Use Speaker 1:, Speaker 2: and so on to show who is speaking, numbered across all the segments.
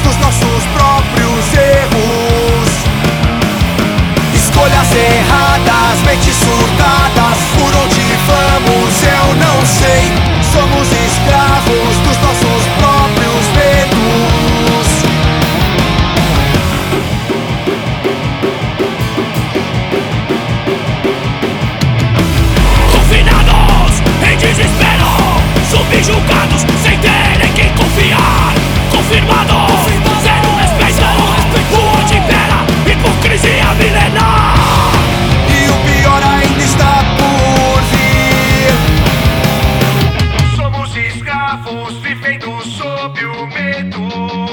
Speaker 1: dos nossos próprios erros. Escolhas erradas, mentes surtadas. Por onde vamos eu não sei. Somos escravos dos nossos próprios medos.
Speaker 2: Confinados em desespero, subjugados sem terem quem confiar. Confirmados, zero respeito, onde impera hipocrisia milenar.
Speaker 1: E o pior ainda está por vir.
Speaker 3: Somos escravos vivendo sob o medo.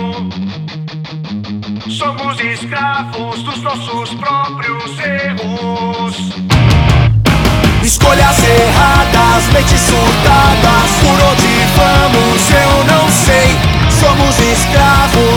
Speaker 3: Somos escravos dos nossos próprios erros.
Speaker 1: Escolhas erradas, mentes surtadas. Por onde vamos eu não sei. Somos escravos